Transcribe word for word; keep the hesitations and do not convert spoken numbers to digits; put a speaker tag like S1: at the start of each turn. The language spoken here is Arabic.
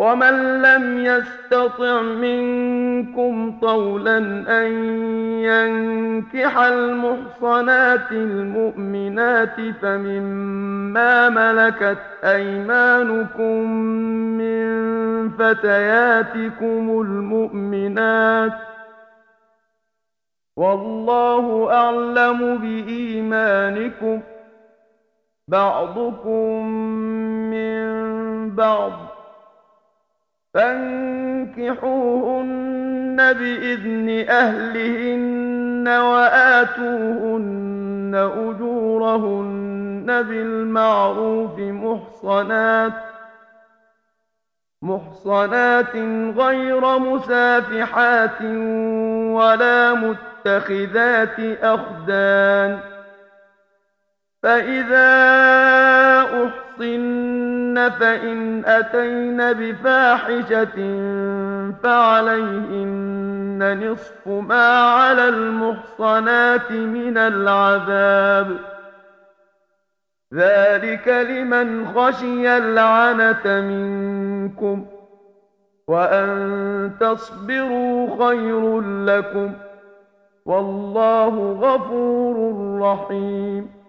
S1: ومن لم يستطع منكم طولا أن ينكح المحصنات المؤمنات فمما ملكت أيمانكم من فتياتكم المؤمنات والله أعلم بإيمانكم بعضكم من بعض فانكحوهن بإذن أهلهن وآتوهن أجورهن بالمعروف محصنات محصنات غير مسافحات ولا متخذات أخدان فإذا أحصن فإن أتين بفاحشة فعليهن نصف ما على المحصنات من العذاب ذلك لمن خشي العنة منكم وأن تصبروا خير لكم والله غفور رحيم